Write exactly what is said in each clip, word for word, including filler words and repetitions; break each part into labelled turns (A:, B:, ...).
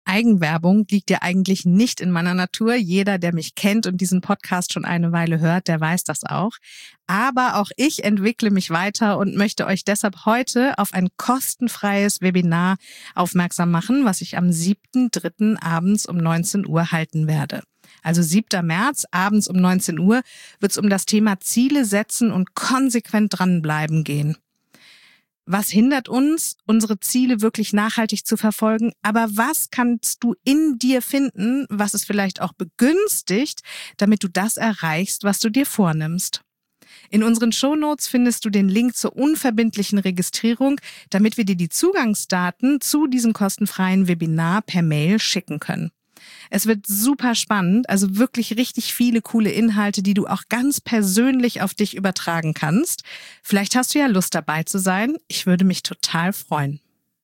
A: Eigenwerbung liegt ja eigentlich nicht in meiner Natur. Jeder, der mich kennt und diesen Podcast schon eine Weile hört, der weiß das auch. Aber auch ich entwickle mich weiter und möchte euch deshalb heute auf ein kostenfreies Webinar aufmerksam machen, was ich am siebten dritten abends um neunzehn Uhr halten werde. Also siebter März, abends um neunzehn Uhr, wird es um das Thema Ziele setzen und konsequent dranbleiben gehen. Was hindert uns, unsere Ziele wirklich nachhaltig zu verfolgen? Aber was kannst du in dir finden, was es vielleicht auch begünstigt, damit du das erreichst, was du dir vornimmst? In unseren Shownotes findest du den Link zur unverbindlichen Registrierung, damit wir dir die Zugangsdaten zu diesem kostenfreien Webinar per Mail schicken können. Es wird super spannend, also wirklich richtig viele coole Inhalte, die du auch ganz persönlich auf dich übertragen kannst. Vielleicht hast du ja Lust dabei zu sein. Ich würde mich total freuen.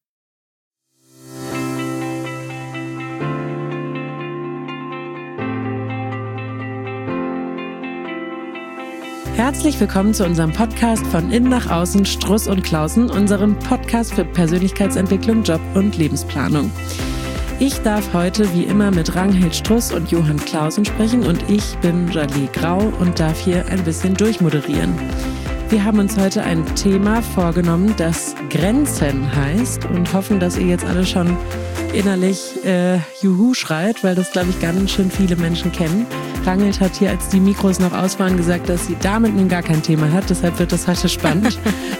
B: Herzlich willkommen zu unserem Podcast von Innen nach Außen, Struss und Klausen, unserem Podcast für Persönlichkeitsentwicklung, Job und Lebensplanung. Ich darf heute wie immer mit Ranghild Struss und Johann Clausen sprechen und ich bin Jalie Grau und darf hier ein bisschen durchmoderieren. Wir haben uns heute ein Thema vorgenommen, das Grenzen heißt und hoffen, dass ihr jetzt alle schon innerlich äh, Juhu schreit, weil das, glaube ich, ganz schön viele Menschen kennen. Ranghild hat hier, als die Mikros noch aus waren, gesagt, dass sie damit nun gar kein Thema hat. Deshalb wird das heute spannend.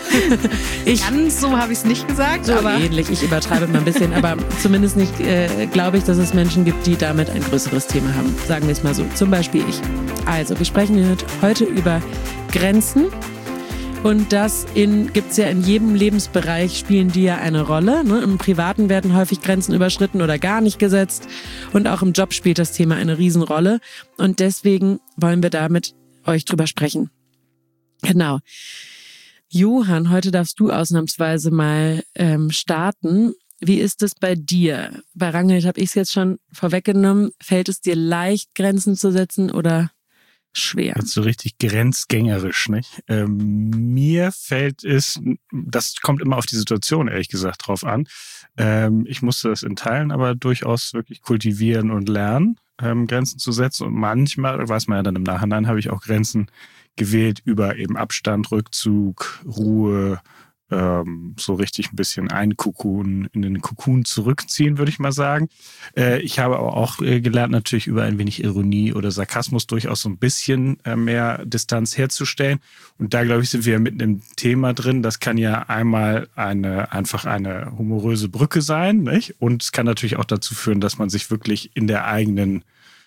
A: ich, Ganz so habe ich es nicht gesagt.
B: So
A: aber
B: ähnlich, ich übertreibe mal ein bisschen. Aber zumindest nicht äh, glaube ich, dass es Menschen gibt, die damit ein größeres Thema haben. Sagen wir es mal so. Zum Beispiel ich. Also, wir sprechen heute über Grenzen. Und das in, gibt's ja in jedem Lebensbereich, spielen die ja eine Rolle. Ne? Im Privaten werden häufig Grenzen überschritten oder gar nicht gesetzt. Und auch im Job spielt das Thema eine Riesenrolle. Und deswegen wollen wir da mit euch drüber sprechen. Genau. Johann, heute darfst du ausnahmsweise mal ähm, starten. Wie ist es bei dir? Bei Ranghild habe ich es jetzt schon vorweggenommen. Fällt es dir leicht, Grenzen zu setzen oder schwer?
C: Jetzt so richtig grenzgängerisch, nicht? Ähm, mir fällt es, das kommt immer auf die Situation, ehrlich gesagt, drauf an. Ähm, ich musste das in Teilen aber durchaus wirklich kultivieren und lernen, ähm, Grenzen zu setzen. Und manchmal, weiß man ja dann im Nachhinein, habe ich auch Grenzen gewählt über eben Abstand, Rückzug, Ruhe, ähm, so richtig ein bisschen einkukun, in den Kokun zurückziehen, würde ich mal sagen. Äh, ich habe aber auch äh, gelernt, natürlich über ein wenig Ironie oder Sarkasmus durchaus so ein bisschen äh, mehr Distanz herzustellen. Und da, glaube ich, sind wir mitten im Thema drin. Das kann ja einmal eine einfach eine humoröse Brücke sein, nicht? Und es kann natürlich auch dazu führen, dass man sich wirklich in der eigenen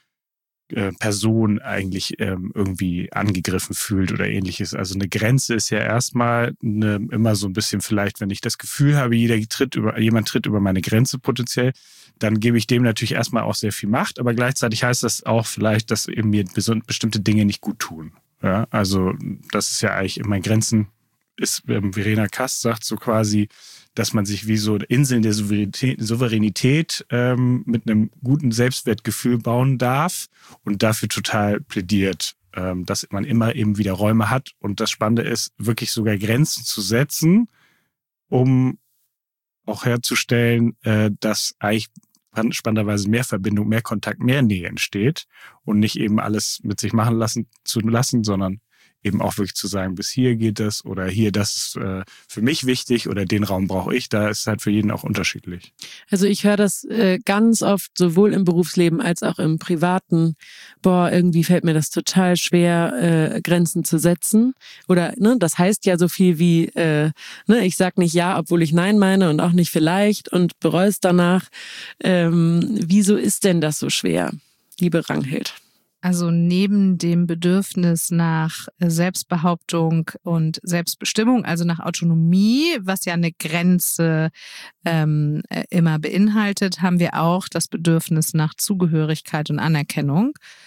C: Person eigentlich ähm, irgendwie angegriffen fühlt oder ähnliches. Also eine Grenze ist ja erstmal eine, immer so ein bisschen vielleicht, wenn ich das Gefühl habe, jeder tritt über, jemand tritt über meine Grenze potenziell, dann gebe ich dem natürlich erstmal auch sehr viel Macht, aber gleichzeitig heißt das auch vielleicht, dass eben mir bestimmte Dinge nicht gut tun. Ja, also das ist ja eigentlich immer Grenzen, ist, ähm, Verena Kast sagt so quasi, dass man sich wie so Inseln der Souveränität, Souveränität ähm, mit einem guten Selbstwertgefühl bauen darf und dafür total plädiert, ähm, dass man immer eben wieder Räume hat. Und das Spannende ist, wirklich sogar Grenzen zu setzen, um auch herzustellen, äh, dass eigentlich spannenderweise mehr Verbindung, mehr Kontakt, mehr Nähe entsteht und nicht eben alles mit sich machen lassen zu lassen, sondern eben auch wirklich zu sagen, bis hier geht es oder hier, das ist äh, für mich wichtig oder den Raum brauche ich. Da ist halt für jeden auch unterschiedlich.
B: Also ich höre das äh, ganz oft, sowohl im Berufsleben als auch im Privaten. Boah, irgendwie fällt mir das total schwer, äh, Grenzen zu setzen. Oder ne, das heißt ja so viel wie, äh, ne, ich sag nicht ja, obwohl ich nein meine und auch nicht vielleicht und bereue es danach. Ähm, wieso ist denn das so schwer, liebe Ranghild?
A: Also neben dem Bedürfnis nach Selbstbehauptung und Selbstbestimmung, also nach Autonomie, was ja eine Grenze ähm, immer beinhaltet, haben wir auch das Bedürfnis nach Zugehörigkeit und Anerkennung.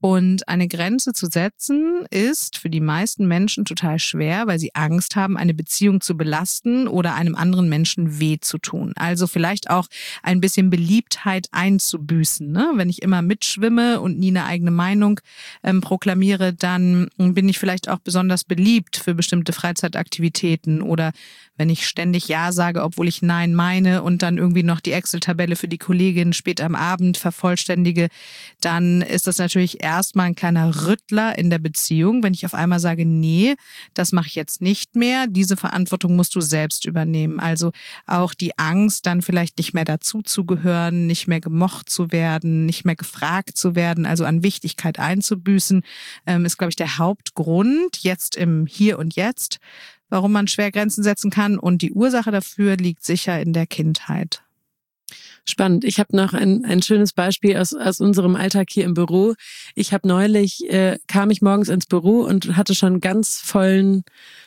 A: Und eine Grenze zu setzen ist für die meisten Menschen total schwer, weil sie Angst haben, eine Beziehung zu belasten oder einem anderen Menschen weh zu tun. Also vielleicht auch ein bisschen Beliebtheit einzubüßen. Ne? Wenn ich immer mitschwimme und nie eine eigene Meinung ähm, proklamiere, dann bin ich vielleicht auch besonders beliebt für bestimmte Freizeitaktivitäten. Oder wenn ich ständig Ja sage, obwohl ich Nein meine und dann irgendwie noch die Excel-Tabelle für die Kollegin spät am Abend vervollständige, dann ist das natürlich erstmal ein kleiner Rüttler in der Beziehung, wenn ich auf einmal sage, nee, das mache ich jetzt nicht mehr, diese Verantwortung musst du selbst übernehmen. Also auch die Angst, dann vielleicht nicht mehr dazuzugehören, nicht mehr gemocht zu werden, nicht mehr gefragt zu werden, also an Wichtigkeit einzubüßen, ist, glaube ich, der Hauptgrund jetzt im Hier und Jetzt, warum man schwer Grenzen setzen kann. Und die Ursache dafür liegt sicher in der Kindheit.
B: Spannend. Ich habe noch ein, ein schönes Beispiel aus, aus unserem Alltag hier im Büro. Ich habe neulich, äh, kam ich morgens ins Büro und hatte schon einen ganz vollen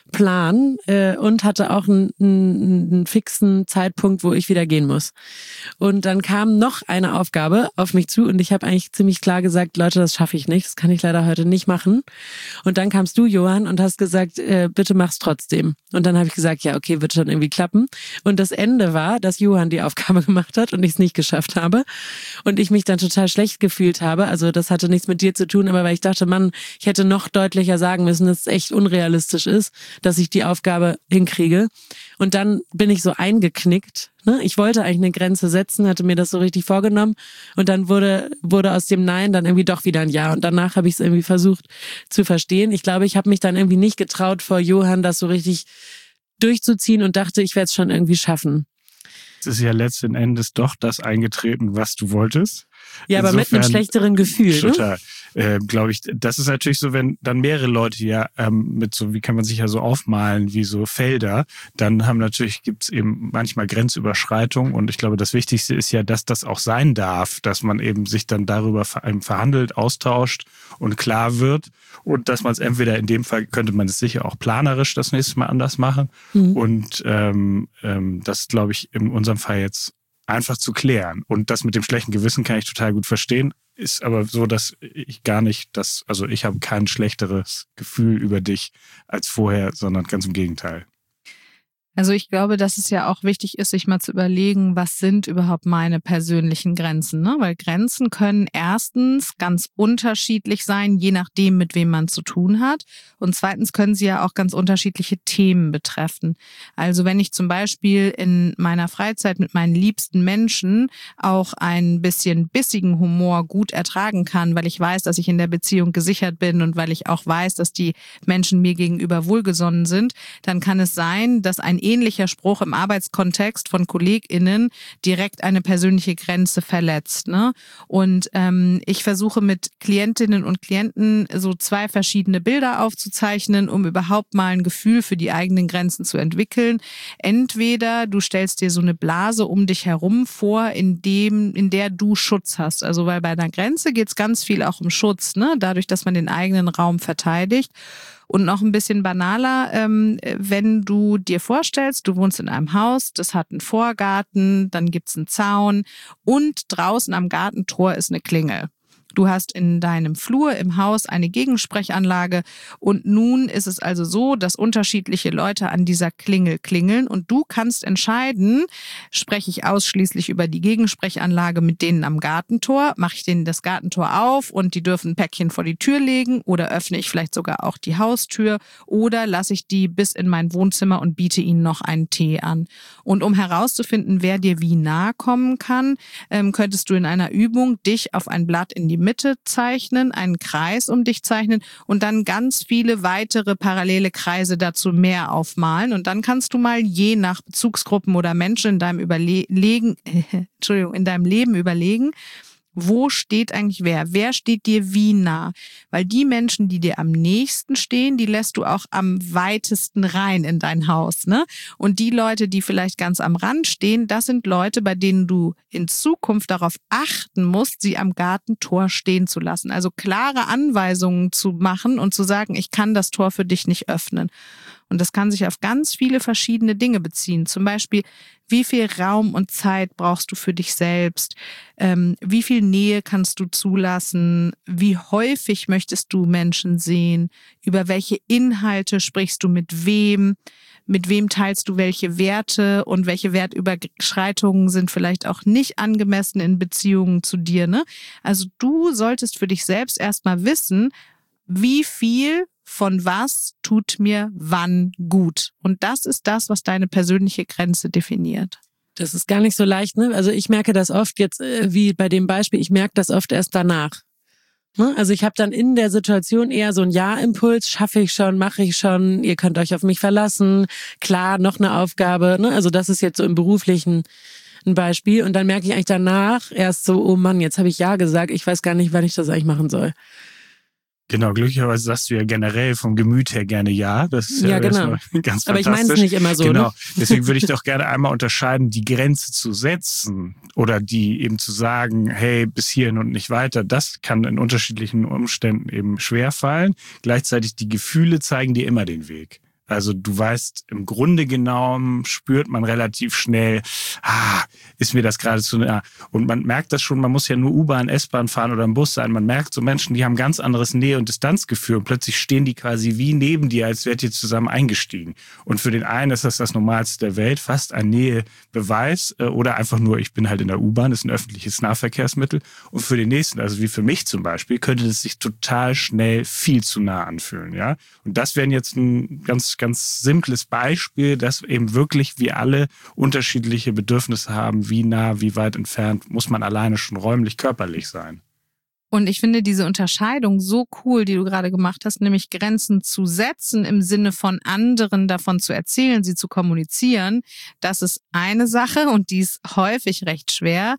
B: Plan äh, und hatte auch einen, einen, einen fixen Zeitpunkt, wo ich wieder gehen muss. Und dann kam noch eine Aufgabe auf mich zu und ich habe eigentlich ziemlich klar gesagt, Leute, das schaffe ich nicht, das kann ich leider heute nicht machen. Und dann kamst du, Johann, und hast gesagt, äh, bitte mach's trotzdem. Und dann habe ich gesagt, ja, okay, wird schon irgendwie klappen. Und das Ende war, dass Johann die Aufgabe gemacht hat und ich es nicht geschafft habe. Und ich mich dann total schlecht gefühlt habe. Also das hatte nichts mit dir zu tun, aber weil ich dachte, Mann, ich hätte noch deutlicher sagen müssen, dass es echt unrealistisch ist, dass ich die Aufgabe hinkriege. Und dann bin ich so eingeknickt. Ne? Ich wollte eigentlich eine Grenze setzen, hatte mir das so richtig vorgenommen. Und dann wurde wurde aus dem Nein dann irgendwie doch wieder ein Ja. Und danach habe ich es irgendwie versucht zu verstehen. Ich glaube, ich habe mich dann irgendwie nicht getraut, vor Johann das so richtig durchzuziehen und dachte, ich werde es schon irgendwie schaffen.
C: Es ist ja letzten Endes doch das eingetreten, was du wolltest.
B: Ja, aber Insofern, mit einem schlechteren Gefühl.
C: Total.
B: Ne?
C: Äh, glaube ich, das ist natürlich so, wenn dann mehrere Leute ja ähm, mit so, wie kann man sich ja so aufmalen, wie so Felder, dann haben natürlich, gibt's eben manchmal Grenzüberschreitungen und ich glaube, das Wichtigste ist ja, dass das auch sein darf, dass man eben sich dann darüber verhandelt, austauscht und klar wird und dass man es entweder, in dem Fall könnte man es sicher auch planerisch das nächste Mal anders machen mhm. und ähm, ähm, das glaube ich in unserem Fall jetzt einfach zu klären. Und das mit dem schlechten Gewissen kann ich total gut verstehen. Ist aber so, dass ich gar nicht, das, also ich habe kein schlechteres Gefühl über dich als vorher, sondern ganz im Gegenteil.
A: Also ich glaube, dass es ja auch wichtig ist, sich mal zu überlegen, was sind überhaupt meine persönlichen Grenzen, ne? Weil Grenzen können erstens ganz unterschiedlich sein, je nachdem, mit wem man zu tun hat. Und zweitens können sie ja auch ganz unterschiedliche Themen betreffen. Also wenn ich zum Beispiel in meiner Freizeit mit meinen liebsten Menschen auch ein bisschen bissigen Humor gut ertragen kann, weil ich weiß, dass ich in der Beziehung gesichert bin und weil ich auch weiß, dass die Menschen mir gegenüber wohlgesonnen sind, dann kann es sein, dass ein ähnlicher Spruch im Arbeitskontext von KollegInnen direkt eine persönliche Grenze verletzt. Ne? Und ähm, ich versuche mit Klientinnen und Klienten so zwei verschiedene Bilder aufzuzeichnen, um überhaupt mal ein Gefühl für die eigenen Grenzen zu entwickeln. Entweder du stellst dir so eine Blase um dich herum vor, in dem, in der du Schutz hast. Also weil bei einer Grenze geht es ganz viel auch um Schutz, ne? Dadurch, dass man den eigenen Raum verteidigt. Und noch ein bisschen banaler, ähm, wenn du dir vorstellst, du wohnst in einem Haus, das hat einen Vorgarten, dann gibt's einen Zaun und draußen am Gartentor ist eine Klingel. Du hast in deinem Flur im Haus eine Gegensprechanlage und nun ist es also so, dass unterschiedliche Leute an dieser Klingel klingeln und du kannst entscheiden, spreche ich ausschließlich über die Gegensprechanlage mit denen am Gartentor, mache ich denen das Gartentor auf und die dürfen ein Päckchen vor die Tür legen oder öffne ich vielleicht sogar auch die Haustür oder lasse ich die bis in mein Wohnzimmer und biete ihnen noch einen Tee an. Und um herauszufinden, wer dir wie nahe kommen kann, ähm, könntest du in einer Übung dich auf ein Blatt in die Mitte zeichnen, einen Kreis um dich zeichnen und dann ganz viele weitere parallele Kreise dazu mehr aufmalen. Und dann kannst du mal je nach Bezugsgruppen oder Menschen in deinem Überlegen, äh, Entschuldigung, in deinem Leben überlegen, wo steht eigentlich wer? Wer steht dir wie nah? Weil die Menschen, die dir am nächsten stehen, die lässt du auch am weitesten rein in dein Haus, ne? Und die Leute, die vielleicht ganz am Rand stehen, das sind Leute, bei denen du in Zukunft darauf achten musst, sie am Gartentor stehen zu lassen. Also klare Anweisungen zu machen und zu sagen, ich kann das Tor für dich nicht öffnen. Und das kann sich auf ganz viele verschiedene Dinge beziehen. Zum Beispiel, wie viel Raum und Zeit brauchst du für dich selbst? Ähm, wie viel Nähe kannst du zulassen? Wie häufig möchtest du Menschen sehen? Über welche Inhalte sprichst du mit wem? Mit wem teilst du welche Werte und welche Wertüberschreitungen sind vielleicht auch nicht angemessen in Beziehungen zu dir, ne? Also du solltest für dich selbst erstmal wissen, wie viel von was tut mir wann gut. Und das ist das, was deine persönliche Grenze definiert.
B: Das ist gar nicht so leicht, ne? Also ich merke das oft jetzt, wie bei dem Beispiel, ich merke das oft erst danach. Also ich habe dann in der Situation eher so einen Ja-Impuls, schaffe ich schon, mache ich schon, ihr könnt euch auf mich verlassen, klar, noch eine Aufgabe, ne? Also das ist jetzt so im Beruflichen ein Beispiel. Und dann merke ich eigentlich danach erst so, oh Mann, jetzt habe ich Ja gesagt, ich weiß gar nicht, wann ich das eigentlich machen soll.
C: Genau, glücklicherweise sagst du ja generell vom Gemüt her gerne ja. Das ist ja,
B: ja genau.
C: Ganz
B: aber
C: fantastisch.
B: ich meine es nicht immer so.
C: Genau,
B: ne?
C: Deswegen würde ich doch gerne einmal unterscheiden, die Grenze zu setzen oder die eben zu sagen, hey, bis hierhin und nicht weiter. Das kann in unterschiedlichen Umständen eben schwerfallen. Gleichzeitig die Gefühle zeigen dir immer den Weg. Also du weißt, im Grunde genommen spürt man relativ schnell, ah, ist mir das gerade zu nah. Und man merkt das schon, man muss ja nur U-Bahn, S-Bahn fahren oder im Bus sein. Man merkt so Menschen, die haben ganz anderes Nähe- und Distanzgefühl und plötzlich stehen die quasi wie neben dir, als wärt ihr zusammen eingestiegen. Und für den einen ist das das Normalste der Welt, fast ein Nähebeweis oder einfach nur, ich bin halt in der U-Bahn, ist ein öffentliches Nahverkehrsmittel. Und für den nächsten, also wie für mich zum Beispiel, könnte es sich total schnell viel zu nah anfühlen. Ja? Und das wäre jetzt ein ganz ganz simples Beispiel, dass eben wirklich wir alle unterschiedliche Bedürfnisse haben. Wie nah, wie weit entfernt muss man alleine schon räumlich, körperlich sein.
A: Und ich finde diese Unterscheidung so cool, die du gerade gemacht hast, nämlich Grenzen zu setzen im Sinne von anderen davon zu erzählen, sie zu kommunizieren. Das ist eine Sache und die ist häufig recht schwer.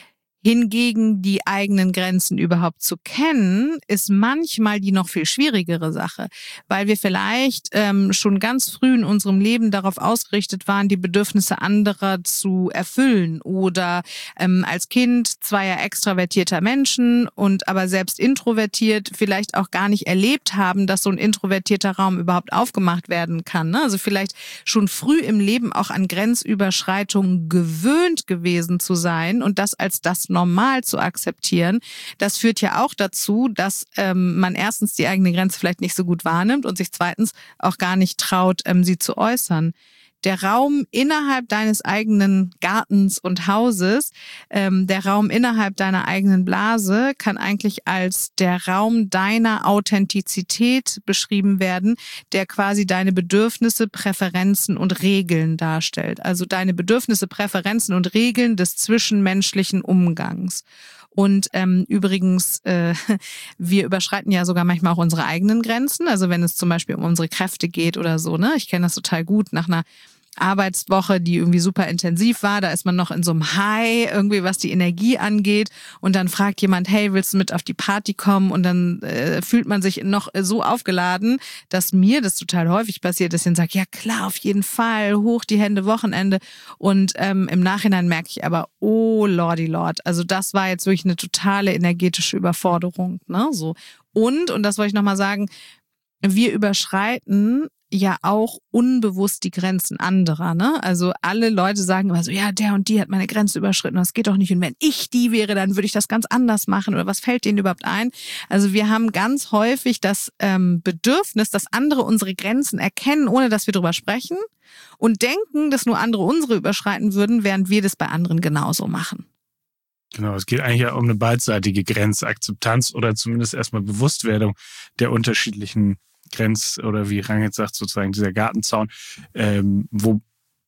A: Hingegen die eigenen Grenzen überhaupt zu kennen, ist manchmal die noch viel schwierigere Sache, weil wir vielleicht ähm, schon ganz früh in unserem Leben darauf ausgerichtet waren, die Bedürfnisse anderer zu erfüllen oder ähm, als Kind zweier extravertierter Menschen und aber selbst introvertiert vielleicht auch gar nicht erlebt haben, dass so ein introvertierter Raum überhaupt aufgemacht werden kann. Ne? Also vielleicht schon früh im Leben auch an Grenzüberschreitungen gewöhnt gewesen zu sein und das als das normal zu akzeptieren, das führt ja auch dazu, dass ähm, man erstens die eigene Grenze vielleicht nicht so gut wahrnimmt und sich zweitens auch gar nicht traut, ähm, sie zu äußern. Der Raum innerhalb deines eigenen Gartens und Hauses, ähm, der Raum innerhalb deiner eigenen Blase kann eigentlich als der Raum deiner Authentizität beschrieben werden, der quasi deine Bedürfnisse, Präferenzen und Regeln darstellt. Also deine Bedürfnisse, Präferenzen und Regeln des zwischenmenschlichen Umgangs. Und ähm, übrigens, äh, wir überschreiten ja sogar manchmal auch unsere eigenen Grenzen. Also wenn es zum Beispiel um unsere Kräfte geht oder so, ne? Ich kenne das total gut nach einer Arbeitswoche, die irgendwie super intensiv war, da ist man noch in so einem High, irgendwie was die Energie angeht und dann fragt jemand, hey, willst du mit auf die Party kommen? Und dann äh, fühlt man sich noch so aufgeladen, dass mir das total häufig passiert, dass ich dann sage, ja klar, auf jeden Fall, hoch die Hände, Wochenende und ähm, im Nachhinein merke ich aber, oh Lordy Lord, also das war jetzt wirklich eine totale energetische Überforderung, ne, so. Und, und das wollte ich nochmal sagen, wir überschreiten ja auch unbewusst die Grenzen anderer, ne? Also alle Leute sagen immer so, ja, der und die hat meine Grenze überschritten, das geht doch nicht. Und wenn ich die wäre, dann würde ich das ganz anders machen. Oder was fällt denen überhaupt ein? Also wir haben ganz häufig das ähm, Bedürfnis, dass andere unsere Grenzen erkennen, ohne dass wir drüber sprechen und denken, dass nur andere unsere überschreiten würden, während wir das bei anderen genauso machen.
C: Genau, es geht eigentlich ja um eine beidseitige Grenzakzeptanz oder zumindest erstmal Bewusstwerdung der unterschiedlichen Grenz- oder wie Rang jetzt sagt, sozusagen dieser Gartenzaun, ähm, wo,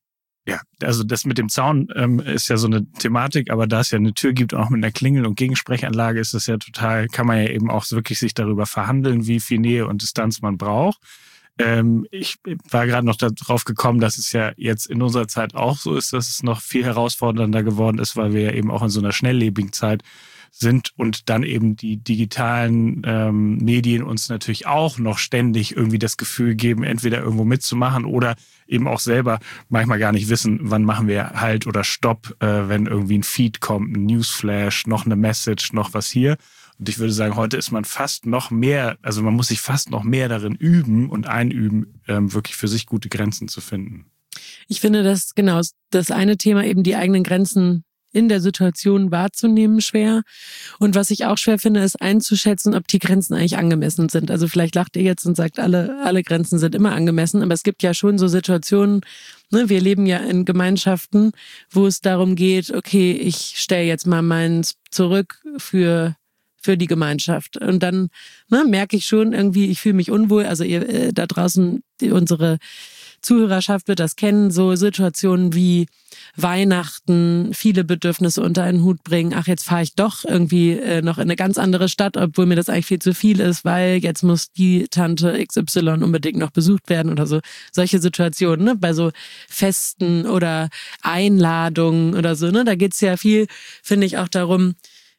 C: ja, also das mit dem Zaun ähm, ist ja so eine Thematik, aber da es ja eine Tür gibt, auch mit einer Klingel- und Gegensprechanlage, ist das ja total, kann man ja eben auch wirklich sich darüber verhandeln, wie viel Nähe und Distanz man braucht. Ähm, ich war gerade noch darauf gekommen, dass es ja jetzt in unserer Zeit auch so ist, dass es noch viel herausfordernder geworden ist, weil wir ja eben auch in so einer schnelllebigen Zeit sind und dann eben die digitalen ähm, Medien uns natürlich auch noch ständig irgendwie das Gefühl geben, entweder irgendwo mitzumachen oder eben auch selber manchmal gar nicht wissen, wann machen wir Halt oder Stopp, äh, wenn irgendwie ein Feed kommt, ein Newsflash, noch eine Message, noch was hier. Und ich würde sagen, heute ist man fast noch mehr, also man muss sich fast noch mehr darin üben und einüben, ähm, wirklich für sich gute Grenzen zu finden.
B: Ich finde, dass genau das eine Thema eben die eigenen Grenzen in der Situation wahrzunehmen schwer. Und was ich auch schwer finde, ist einzuschätzen, ob die Grenzen eigentlich angemessen sind. Also vielleicht lacht ihr jetzt und sagt, alle, alle Grenzen sind immer angemessen, aber es gibt ja schon so Situationen, ne, wir leben ja in Gemeinschaften, wo es darum geht, okay, ich stelle jetzt mal meins zurück für für die Gemeinschaft. Und dann ne, merke ich schon irgendwie, ich fühle mich unwohl. Also ihr äh, da draußen, die, unsere Zuhörerschaft wird das kennen, so Situationen wie Weihnachten, viele Bedürfnisse unter einen Hut bringen. Ach, jetzt fahre ich doch irgendwie äh, noch in eine ganz andere Stadt, obwohl mir das eigentlich viel zu viel ist, weil jetzt muss die Tante X Y unbedingt noch besucht werden oder so. Solche Situationen, ne? Bei so Festen oder Einladungen oder so, ne? Da geht's ja viel, finde ich, auch darum,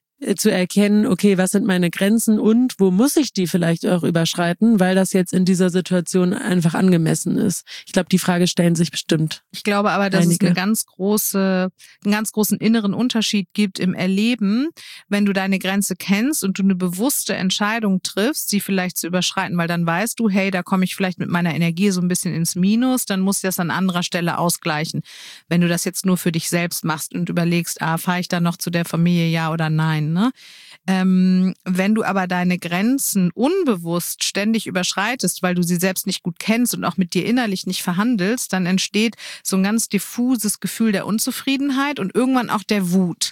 B: zu erkennen, okay, was sind meine Grenzen und wo muss ich die vielleicht auch überschreiten, weil das jetzt in dieser Situation einfach angemessen ist. Ich glaube, die Frage stellen sich bestimmt.
A: Ich glaube aber, dass
B: einige.
A: es eine ganz große, einen ganz großen inneren Unterschied gibt im Erleben, wenn du deine Grenze kennst und du eine bewusste Entscheidung triffst, sie vielleicht zu überschreiten, weil dann weißt du, hey, da komme ich vielleicht mit meiner Energie so ein bisschen ins Minus, dann muss ich das an anderer Stelle ausgleichen. Wenn du das jetzt nur für dich selbst machst und überlegst, ah, fahre ich dann noch zu der Familie, ja oder nein, Ne? Ähm, wenn du aber deine Grenzen unbewusst ständig überschreitest, weil du sie selbst nicht gut kennst und auch mit dir innerlich nicht verhandelst, dann entsteht so ein ganz diffuses Gefühl der Unzufriedenheit und irgendwann auch der Wut.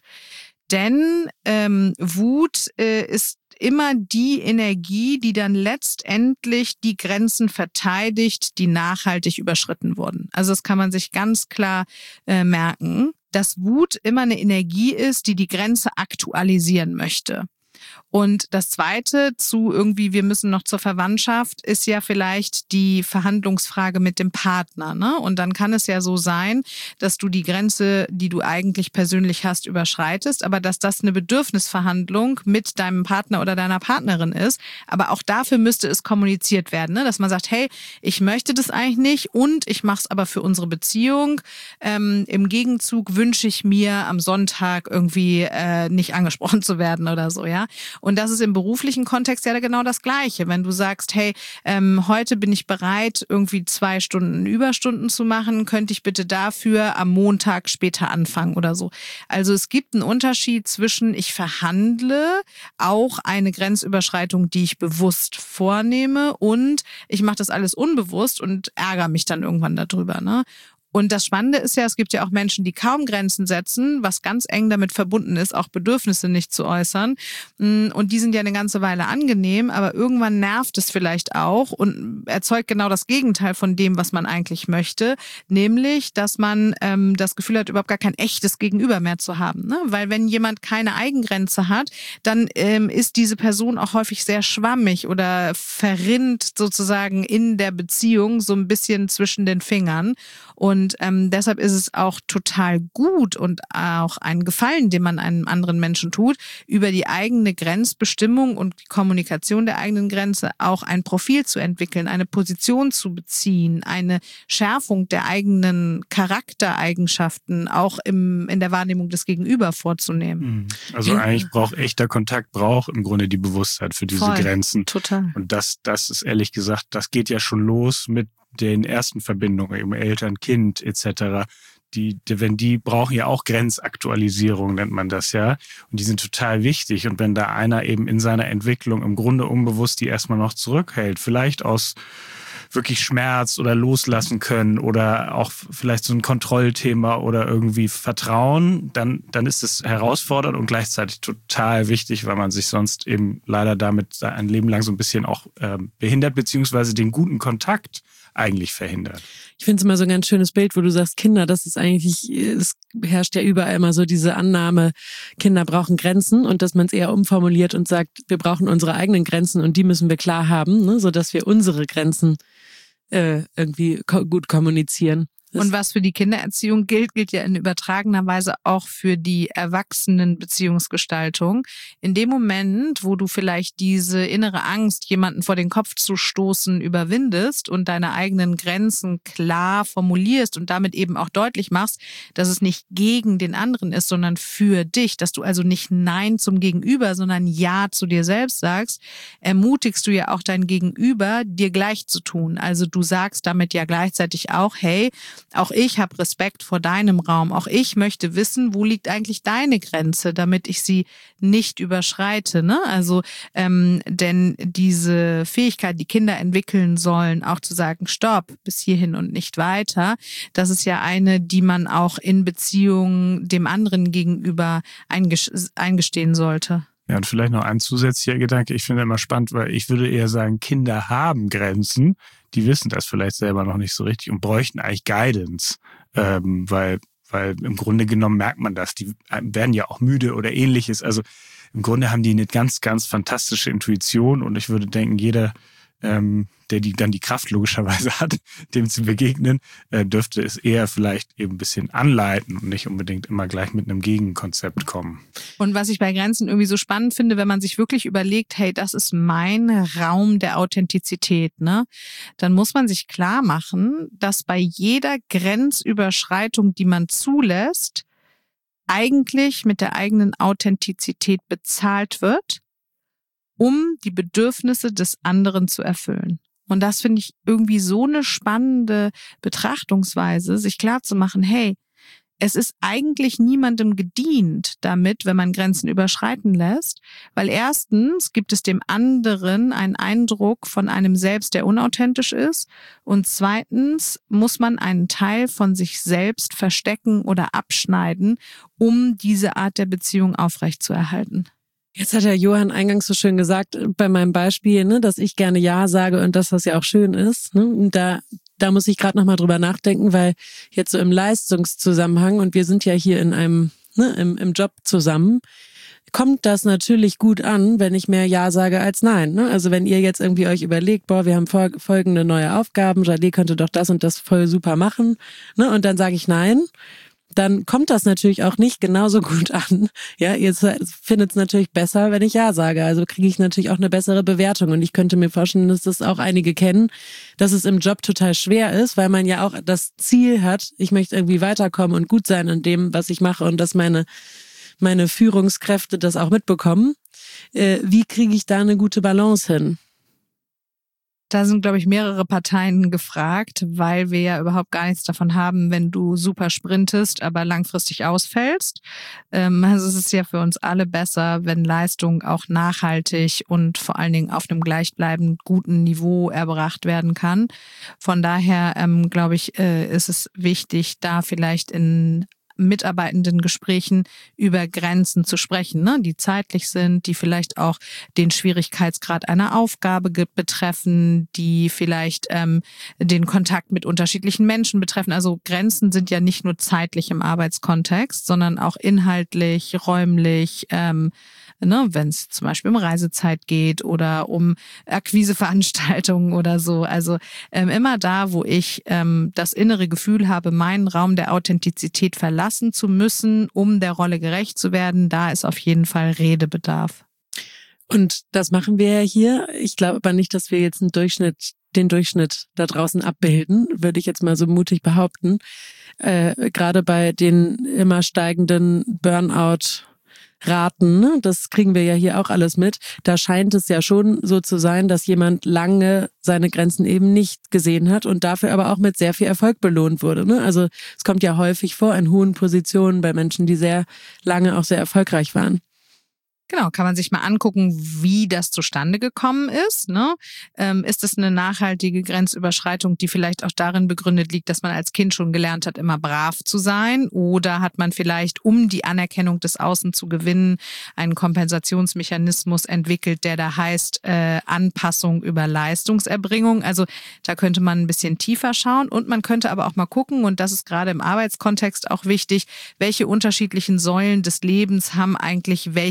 A: Denn ähm, Wut äh, ist immer die Energie, die dann letztendlich die Grenzen verteidigt, die nachhaltig überschritten wurden. Also das kann man sich ganz klar äh, merken, dass Wut immer eine Energie ist, die die Grenze aktualisieren möchte. Und das Zweite zu irgendwie, wir müssen noch zur Verwandtschaft, ist ja vielleicht die Verhandlungsfrage mit dem Partner, ne? Und dann kann es ja so sein, dass du die Grenze, die du eigentlich persönlich hast, überschreitest, aber dass das eine Bedürfnisverhandlung mit deinem Partner oder deiner Partnerin ist. Aber auch dafür müsste es kommuniziert werden, ne? Dass man sagt, hey, ich möchte das eigentlich nicht und ich mache es aber für unsere Beziehung. Ähm, im Gegenzug wünsche ich mir am Sonntag irgendwie äh, nicht angesprochen zu werden oder so, ja. Und das ist im beruflichen Kontext ja genau das Gleiche. Wenn du sagst, hey, ähm, heute bin ich bereit, irgendwie zwei Stunden Überstunden zu machen, könnte ich bitte dafür am Montag später anfangen oder so. Also es gibt einen Unterschied zwischen ich verhandle, auch eine Grenzüberschreitung, die ich bewusst vornehme und ich mache das alles unbewusst und ärgere mich dann irgendwann darüber, ne? Und das Spannende ist ja, es gibt ja auch Menschen, die kaum Grenzen setzen, was ganz eng damit verbunden ist, auch Bedürfnisse nicht zu äußern. Und die sind ja eine ganze Weile angenehm, aber irgendwann nervt es vielleicht auch und erzeugt genau das Gegenteil von dem, was man eigentlich möchte, nämlich, dass man ähm, das Gefühl hat, überhaupt gar kein echtes Gegenüber mehr zu haben. Ne? Weil wenn jemand keine Eigengrenze hat, dann ähm, ist diese Person auch häufig sehr schwammig oder verrinnt sozusagen in der Beziehung so ein bisschen zwischen den Fingern. Und ähm, deshalb ist es auch total gut und auch ein Gefallen, den man einem anderen Menschen tut, über die eigene Grenzbestimmung und die Kommunikation der eigenen Grenze auch ein Profil zu entwickeln, eine Position zu beziehen, eine Schärfung der eigenen Charaktereigenschaften auch im, in der Wahrnehmung des Gegenüber vorzunehmen.
C: Also eigentlich braucht echter Kontakt, braucht im Grunde die Bewusstheit für diese
A: Voll,
C: Grenzen.
A: Total.
C: Und das, das ist ehrlich gesagt, das geht ja schon los mit den ersten Verbindungen, eben Eltern, Kind et cetera. Die, die, wenn die brauchen ja auch Grenzaktualisierung, nennt man das ja. Und die sind total wichtig. Und wenn da einer eben in seiner Entwicklung im Grunde unbewusst die erstmal noch zurückhält, vielleicht aus wirklich Schmerz oder loslassen können oder auch vielleicht so ein Kontrollthema oder irgendwie Vertrauen, dann, dann ist es herausfordernd und gleichzeitig total wichtig, weil man sich sonst eben leider damit ein Leben lang so ein bisschen auch äh, behindert, beziehungsweise den guten Kontakt eigentlich verhindert.
B: Ich finde es immer so ein ganz schönes Bild, wo du sagst, Kinder, das ist eigentlich, es herrscht ja überall immer so diese Annahme, Kinder brauchen Grenzen und dass man es eher umformuliert und sagt, wir brauchen unsere eigenen Grenzen und die müssen wir klar haben, ne, sodass wir unsere Grenzen äh, irgendwie ko- gut kommunizieren.
A: Und was für die Kindererziehung gilt, gilt ja in übertragener Weise auch für die Erwachsenenbeziehungsgestaltung. In dem Moment, wo du vielleicht diese innere Angst, jemanden vor den Kopf zu stoßen, überwindest und deine eigenen Grenzen klar formulierst und damit eben auch deutlich machst, dass es nicht gegen den anderen ist, sondern für dich, dass du also nicht Nein zum Gegenüber, sondern Ja zu dir selbst sagst, ermutigst du ja auch dein Gegenüber, dir gleich zu tun. Also du sagst damit ja gleichzeitig auch, hey, auch ich habe Respekt vor deinem Raum. Auch ich möchte wissen, wo liegt eigentlich deine Grenze, damit ich sie nicht überschreite. Ne? Also ähm, denn diese Fähigkeit, die Kinder entwickeln sollen, auch zu sagen, stopp, bis hierhin und nicht weiter, das ist ja eine, die man auch in Beziehungen dem anderen gegenüber eingestehen sollte.
C: Ja, und vielleicht noch ein zusätzlicher Gedanke. Ich finde immer spannend, weil ich würde eher sagen, Kinder haben Grenzen. Die wissen das vielleicht selber noch nicht so richtig und bräuchten eigentlich Guidance, ähm, weil, weil im Grunde genommen merkt man das. Die werden ja auch müde oder ähnliches. Also im Grunde haben die eine ganz, ganz fantastische Intuition und ich würde denken, jeder, ähm, der die dann die Kraft logischerweise hat, dem zu begegnen, äh, dürfte es eher vielleicht eben ein bisschen anleiten und nicht unbedingt immer gleich mit einem Gegenkonzept kommen.
A: Und was ich bei Grenzen irgendwie so spannend finde, wenn man sich wirklich überlegt, hey, das ist mein Raum der Authentizität, ne? Dann muss man sich klar machen, dass bei jeder Grenzüberschreitung, die man zulässt, eigentlich mit der eigenen Authentizität bezahlt wird, um die Bedürfnisse des anderen zu erfüllen. Und das finde ich irgendwie so eine spannende Betrachtungsweise, sich klarzumachen, hey, es ist eigentlich niemandem gedient damit, wenn man Grenzen überschreiten lässt, weil erstens gibt es dem anderen einen Eindruck von einem selbst, der unauthentisch ist, und zweitens muss man einen Teil von sich selbst verstecken oder abschneiden, um diese Art der Beziehung aufrechtzuerhalten.
B: Jetzt hat der Johann eingangs so schön gesagt, bei meinem Beispiel, ne, dass ich gerne Ja sage und dass das ja auch schön ist. Ne? Und da, da muss ich gerade nochmal drüber nachdenken, weil jetzt so im Leistungszusammenhang, und wir sind ja hier in einem, ne, im, im Job zusammen, kommt das natürlich gut an, wenn ich mehr Ja sage als Nein. Ne? Also wenn ihr jetzt irgendwie euch überlegt, boah, wir haben folgende neue Aufgaben, Jadé könnte doch das und das voll super machen, ne? Und dann sage ich Nein, dann kommt das natürlich auch nicht genauso gut an. Ja, ihr findet es natürlich besser, wenn ich Ja sage. Also kriege ich natürlich auch eine bessere Bewertung. Und ich könnte mir vorstellen, dass das auch einige kennen, dass es im Job total schwer ist, weil man ja auch das Ziel hat, ich möchte irgendwie weiterkommen und gut sein in dem, was ich mache und dass meine, meine Führungskräfte das auch mitbekommen. Äh, wie kriege ich da eine gute Balance hin?
A: Da sind, glaube ich, mehrere Parteien gefragt, weil wir ja überhaupt gar nichts davon haben, wenn du super sprintest, aber langfristig ausfällst. Also es ist ja für uns alle besser, wenn Leistung auch nachhaltig und vor allen Dingen auf einem gleichbleibend guten Niveau erbracht werden kann. Von daher, ähm, glaube ich, äh, ist es wichtig, da vielleicht in mitarbeitenden Gesprächen über Grenzen zu sprechen, ne, die zeitlich sind, die vielleicht auch den Schwierigkeitsgrad einer Aufgabe betreffen, die vielleicht ähm, den Kontakt mit unterschiedlichen Menschen betreffen. Also Grenzen sind ja nicht nur zeitlich im Arbeitskontext, sondern auch inhaltlich, räumlich, ähm, ne, wenn es zum Beispiel um Reisezeit geht oder um Akquiseveranstaltungen oder so. Also ähm, immer da, wo ich ähm, das innere Gefühl habe, meinen Raum der Authentizität verlassen zu müssen, um der Rolle gerecht zu werden, da ist auf jeden Fall Redebedarf.
B: Und das machen wir ja hier. Ich glaube aber nicht, dass wir jetzt einen Durchschnitt, den Durchschnitt da draußen abbilden, würde ich jetzt mal so mutig behaupten. Äh, gerade bei den immer steigenden Burnout Raten, ne? Das kriegen wir ja hier auch alles mit. Da scheint es ja schon so zu sein, dass jemand lange seine Grenzen eben nicht gesehen hat und dafür aber auch mit sehr viel Erfolg belohnt wurde. Ne? Also es kommt ja häufig vor in hohen Positionen bei Menschen, die sehr lange auch sehr erfolgreich waren.
A: Genau, kann man sich mal angucken, wie das zustande gekommen ist. Ne? Ähm, ist es eine nachhaltige Grenzüberschreitung, die vielleicht auch darin begründet liegt, dass man als Kind schon gelernt hat, immer brav zu sein? Oder hat man vielleicht, um die Anerkennung des Außen zu gewinnen, einen Kompensationsmechanismus entwickelt, der da heißt äh, Anpassung über Leistungserbringung? Also da könnte man ein bisschen tiefer schauen und man könnte aber auch mal gucken, und das ist gerade im Arbeitskontext auch wichtig, welche unterschiedlichen Säulen des Lebens haben eigentlich welche Bedeutung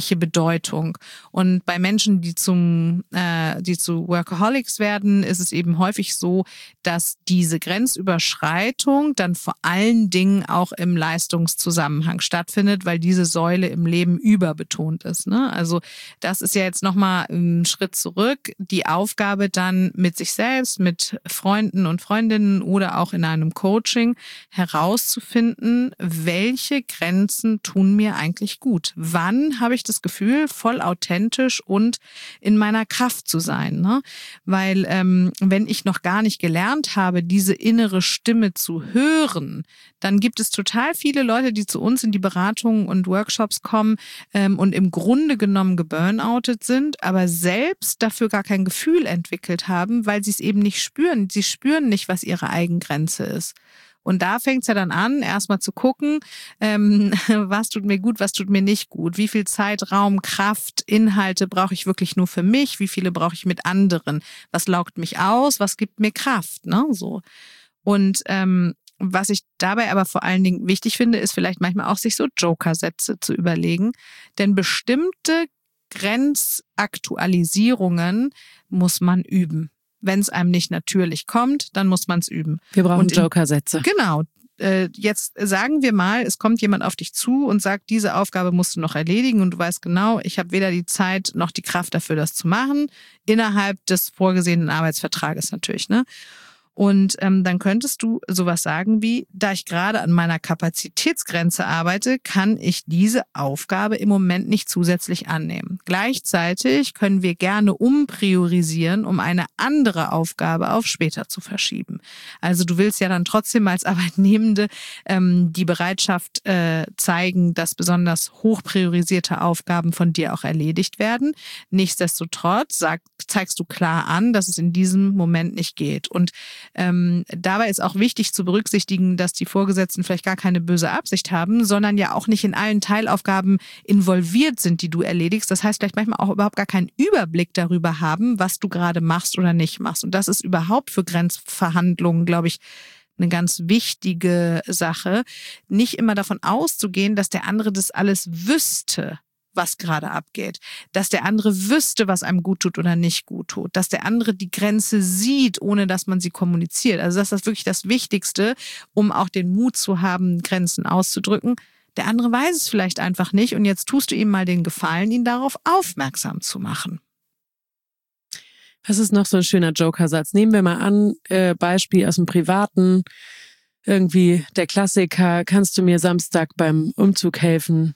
A: Bedeutung. Und bei Menschen, die zum, äh, die zu Workaholics werden, ist es eben häufig so, dass diese Grenzüberschreitung dann vor allen Dingen auch im Leistungszusammenhang stattfindet, weil diese Säule im Leben überbetont ist. Ne? Also das ist ja jetzt nochmal ein Schritt zurück. Die Aufgabe dann mit sich selbst, mit Freunden und Freundinnen oder auch in einem Coaching herauszufinden, welche Grenzen tun mir eigentlich gut. Wann habe ich das Gefühl, voll authentisch und in meiner Kraft zu sein? Ne? Weil ähm, wenn ich noch gar nicht gelernt habe, diese innere Stimme zu hören, dann gibt es total viele Leute, die zu uns in die Beratungen und Workshops kommen ähm, und im Grunde genommen geburnoutet sind, aber selbst dafür gar kein Gefühl entwickelt haben, weil sie es eben nicht spüren. Sie spüren nicht, was ihre Eigengrenze ist. Und da fängt es ja dann an, erstmal zu gucken, ähm, was tut mir gut, was tut mir nicht gut. Wie viel Zeit, Raum, Kraft, Inhalte brauche ich wirklich nur für mich? Wie viele brauche ich mit anderen? Was laugt mich aus? Was gibt mir Kraft? Ne? So. Und ähm, was ich dabei aber vor allen Dingen wichtig finde, ist vielleicht manchmal auch, sich so Joker-Sätze zu überlegen. Denn bestimmte Grenzaktualisierungen muss man üben. Wenn es einem nicht natürlich kommt, dann muss man es üben.
B: Wir brauchen
A: in,
B: Joker-Sätze.
A: Genau. Äh, jetzt sagen wir mal, es kommt jemand auf dich zu und sagt, diese Aufgabe musst du noch erledigen und du weißt genau, ich habe weder die Zeit noch die Kraft dafür, das zu machen, innerhalb des vorgesehenen Arbeitsvertrages natürlich, ne? Und ähm, dann könntest du sowas sagen wie, da ich gerade an meiner Kapazitätsgrenze arbeite, kann ich diese Aufgabe im Moment nicht zusätzlich annehmen. Gleichzeitig können wir gerne umpriorisieren, um eine andere Aufgabe auf später zu verschieben. Also du willst ja dann trotzdem als Arbeitnehmende ähm, die Bereitschaft äh, zeigen, dass besonders hoch priorisierte Aufgaben von dir auch erledigt werden. Nichtsdestotrotz sag, zeigst du klar an, dass es in diesem Moment nicht geht. Und Ähm, dabei ist auch wichtig zu berücksichtigen, dass die Vorgesetzten vielleicht gar keine böse Absicht haben, sondern ja auch nicht in allen Teilaufgaben involviert sind, die du erledigst. Das heißt, vielleicht manchmal auch überhaupt gar keinen Überblick darüber haben, was du gerade machst oder nicht machst. Und das ist überhaupt für Grenzverhandlungen, glaube ich, eine ganz wichtige Sache, nicht immer davon auszugehen, dass der andere das alles wüsste, was gerade abgeht, dass der andere wüsste, was einem gut tut oder nicht gut tut, dass der andere die Grenze sieht, ohne dass man sie kommuniziert. Also das ist wirklich das Wichtigste, um auch den Mut zu haben, Grenzen auszudrücken. Der andere weiß es vielleicht einfach nicht und jetzt tust du ihm mal den Gefallen, ihn darauf aufmerksam zu machen.
B: Was ist noch so ein schöner Joker-Satz? Nehmen wir mal an, äh, Beispiel aus dem Privaten, irgendwie der Klassiker, kannst du mir Samstag beim Umzug helfen?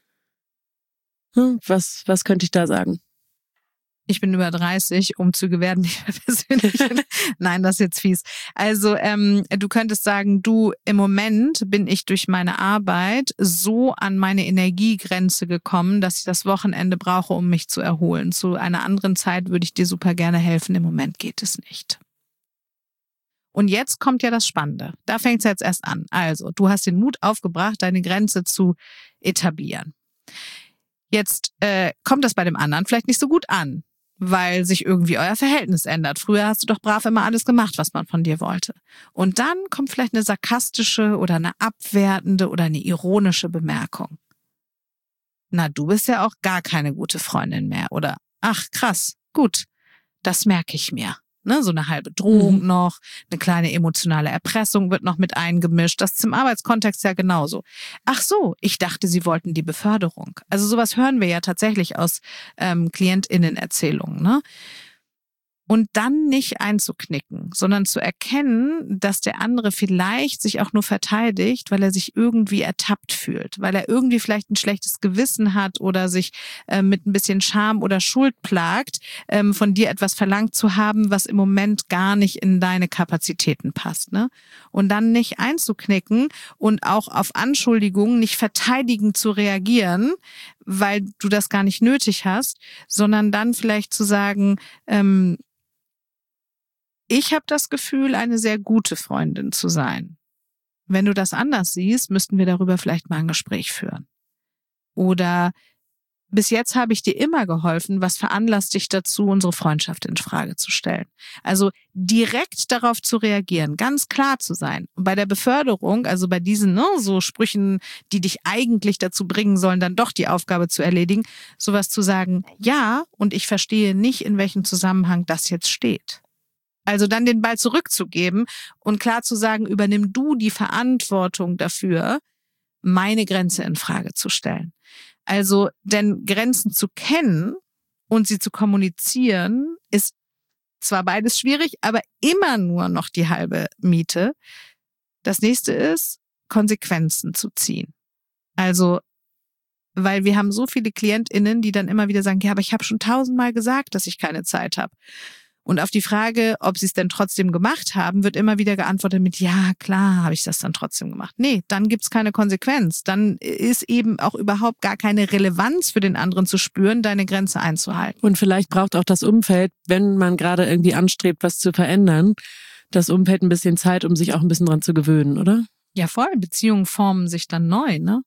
B: Was, was könnte ich da sagen?
A: Ich bin über dreißig, Umzüge werden nicht mehr persönlich. Nein, das ist jetzt fies. Also ähm, du könntest sagen, du, im Moment bin ich durch meine Arbeit so an meine Energiegrenze gekommen, dass ich das Wochenende brauche, um mich zu erholen. Zu einer anderen Zeit würde ich dir super gerne helfen, im Moment geht es nicht. Und jetzt kommt ja das Spannende. Da fängt es jetzt erst an. Also, du hast den Mut aufgebracht, deine Grenze zu etablieren. Jetzt äh, kommt das bei dem anderen vielleicht nicht so gut an, weil sich irgendwie euer Verhältnis ändert. Früher hast du doch brav immer alles gemacht, was man von dir wollte. Und dann kommt vielleicht eine sarkastische oder eine abwertende oder eine ironische Bemerkung. Na, du bist ja auch gar keine gute Freundin mehr. Oder, ach krass, gut, das merke ich mir. Ne, so eine halbe Drohung mhm. noch, eine kleine emotionale Erpressung wird noch mit eingemischt. Das ist im Arbeitskontext ja genauso. Ach so, ich dachte, sie wollten die Beförderung. Also sowas hören wir ja tatsächlich aus ähm, KlientInnen-Erzählungen, ne? Und dann nicht einzuknicken, sondern zu erkennen, dass der andere vielleicht sich auch nur verteidigt, weil er sich irgendwie ertappt fühlt, weil er irgendwie vielleicht ein schlechtes Gewissen hat oder sich äh, mit ein bisschen Scham oder Schuld plagt, ähm, von dir etwas verlangt zu haben, was im Moment gar nicht in deine Kapazitäten passt, ne? Und dann nicht einzuknicken und auch auf Anschuldigungen nicht verteidigend zu reagieren, weil du das gar nicht nötig hast, sondern dann vielleicht zu sagen, ähm, ich habe das Gefühl, eine sehr gute Freundin zu sein. Wenn du das anders siehst, müssten wir darüber vielleicht mal ein Gespräch führen. Oder bis jetzt habe ich dir immer geholfen, was veranlasst dich dazu, unsere Freundschaft in Frage zu stellen? Also direkt darauf zu reagieren, ganz klar zu sein. Und bei der Beförderung, also bei diesen ne, so Sprüchen, die dich eigentlich dazu bringen sollen, dann doch die Aufgabe zu erledigen, sowas zu sagen, ja, und ich verstehe nicht, in welchem Zusammenhang das jetzt steht. Also dann den Ball zurückzugeben und klar zu sagen, übernimm du die Verantwortung dafür, meine Grenze in Frage zu stellen. Also, denn Grenzen zu kennen und sie zu kommunizieren, ist zwar beides schwierig, aber immer nur noch die halbe Miete. Das nächste ist, Konsequenzen zu ziehen. Also, weil wir haben so viele KlientInnen, die dann immer wieder sagen, ja, aber ich habe schon tausendmal gesagt, dass ich keine Zeit habe. Und auf die Frage, ob sie es denn trotzdem gemacht haben, wird immer wieder geantwortet mit, ja, klar, habe ich das dann trotzdem gemacht. Nee, dann gibt's keine Konsequenz. Dann ist eben auch überhaupt gar keine Relevanz für den anderen zu spüren, deine Grenze einzuhalten.
B: Und vielleicht braucht auch das Umfeld, wenn man gerade irgendwie anstrebt, was zu verändern, das Umfeld ein bisschen Zeit, um sich auch ein bisschen dran zu gewöhnen, oder?
A: Ja, voll. Beziehungen formen sich dann neu, ne?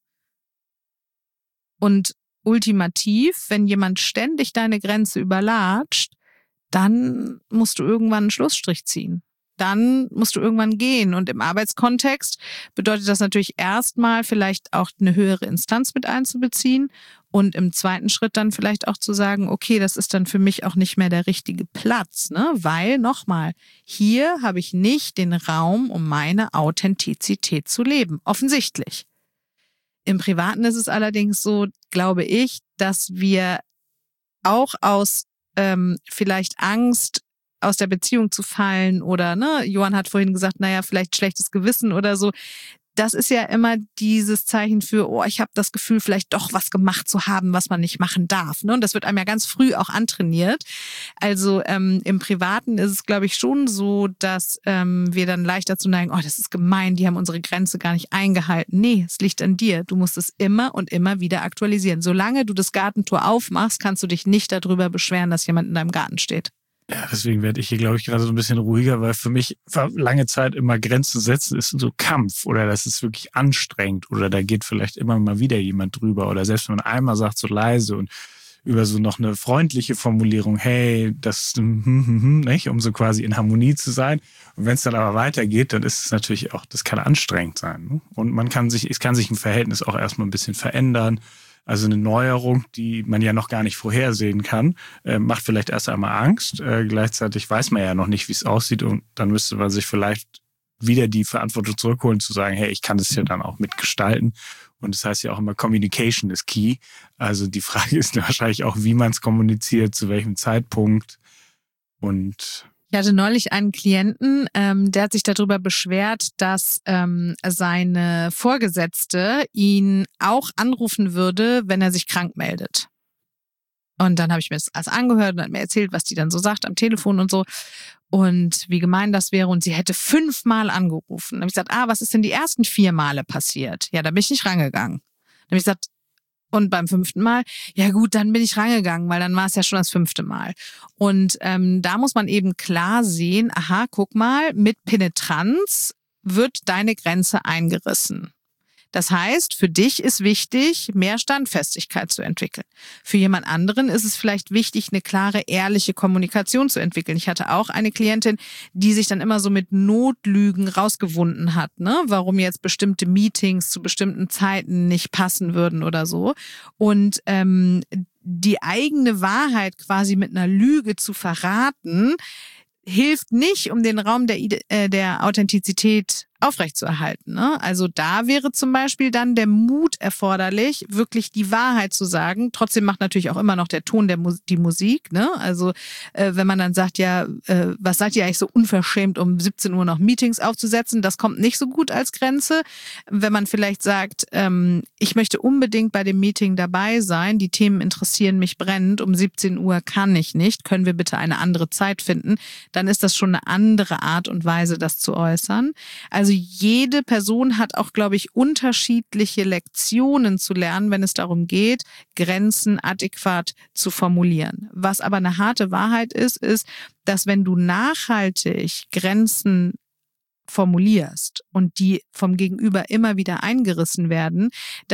A: Und ultimativ, wenn jemand ständig deine Grenze überlatscht, dann musst du irgendwann einen Schlussstrich ziehen. Dann musst du irgendwann gehen. Und im Arbeitskontext bedeutet das natürlich erstmal vielleicht auch eine höhere Instanz mit einzubeziehen und im zweiten Schritt dann vielleicht auch zu sagen, okay, das ist dann für mich auch nicht mehr der richtige Platz, ne? Weil, nochmal, hier habe ich nicht den Raum, um meine Authentizität zu leben. Offensichtlich. Im Privaten ist es allerdings so, glaube ich, dass wir auch aus Ähm, vielleicht Angst, aus der Beziehung zu fallen oder, ne, Johann hat vorhin gesagt, naja, vielleicht schlechtes Gewissen oder so. Das ist ja immer dieses Zeichen für, oh, ich habe das Gefühl, vielleicht doch was gemacht zu haben, was man nicht machen darf. Ne? Und das wird einem ja ganz früh auch antrainiert. Also ähm, im Privaten ist es, glaube ich, schon so, dass ähm, wir dann leicht dazu neigen, oh, das ist gemein, die haben unsere Grenze gar nicht eingehalten. Nee, es liegt an dir. Du musst es immer und immer wieder aktualisieren. Solange du das Gartentor aufmachst, kannst du dich nicht darüber beschweren, dass jemand in deinem Garten steht.
C: Ja, deswegen werde ich hier, glaube ich, gerade so ein bisschen ruhiger, weil für mich war lange Zeit immer Grenzen setzen ist so Kampf oder das ist wirklich anstrengend oder da geht vielleicht immer mal wieder jemand drüber oder selbst wenn man einmal sagt so leise und über so noch eine freundliche Formulierung, hey, das, hm, hm, hm, nicht, um so quasi in Harmonie zu sein. Und wenn es dann aber weitergeht, dann ist es natürlich auch, das kann anstrengend sein. Ne? Und man kann sich, es kann sich ein Verhältnis auch erstmal ein bisschen verändern. Also eine Neuerung, die man ja noch gar nicht vorhersehen kann, äh, macht vielleicht erst einmal Angst. Äh, gleichzeitig weiß man ja noch nicht, wie es aussieht und dann müsste man sich vielleicht wieder die Verantwortung zurückholen, zu sagen, hey, ich kann das ja dann auch mitgestalten. Und das heißt ja auch immer, Communication is key. Also die Frage ist wahrscheinlich auch, wie man es kommuniziert, zu welchem Zeitpunkt und
A: Ich hatte neulich einen Klienten, ähm, der hat sich darüber beschwert, dass ähm, seine Vorgesetzte ihn auch anrufen würde, wenn er sich krank meldet. Und dann habe ich mir das alles angehört und hat mir erzählt, was die dann so sagt am Telefon und so. Und wie gemein das wäre. Und sie hätte fünfmal angerufen. Dann habe ich gesagt, ah, was ist denn die ersten vier Male passiert? Ja, da bin ich nicht rangegangen. Dann habe ich gesagt, und beim fünften Mal, ja gut, dann bin ich rangegangen, weil dann war es ja schon das fünfte Mal. Und ähm, da muss man eben klar sehen, aha, guck mal, mit Penetranz wird deine Grenze eingerissen. Das heißt, für dich ist wichtig, mehr Standfestigkeit zu entwickeln. Für jemand anderen ist es vielleicht wichtig, eine klare, ehrliche Kommunikation zu entwickeln. Ich hatte auch eine Klientin, die sich dann immer so mit Notlügen rausgewunden hat, ne? Warum jetzt bestimmte Meetings zu bestimmten Zeiten nicht passen würden oder so. Und ähm, die eigene Wahrheit quasi mit einer Lüge zu verraten, hilft nicht, um den Raum der, äh, der Authentizität aufrechtzuerhalten. Ne? Also da wäre zum Beispiel dann der Mut erforderlich, wirklich die Wahrheit zu sagen. Trotzdem macht natürlich auch immer noch der Ton der Mu- die Musik. Ne? Also äh, wenn man dann sagt, ja, äh, was seid ihr eigentlich so unverschämt, um siebzehn Uhr noch Meetings aufzusetzen? Das kommt nicht so gut als Grenze. Wenn man vielleicht sagt, ähm, ich möchte unbedingt bei dem Meeting dabei sein, die Themen interessieren mich brennend, um siebzehn Uhr kann ich nicht, können wir bitte eine andere Zeit finden, dann ist das schon eine andere Art und Weise, das zu äußern. Also jede Person hat auch, glaube ich, unterschiedliche Lektionen zu lernen, wenn es darum geht, Grenzen adäquat zu formulieren. Was aber eine harte Wahrheit ist, ist, dass wenn du nachhaltig Grenzen formulierst und die vom Gegenüber immer wieder eingerissen werden, dann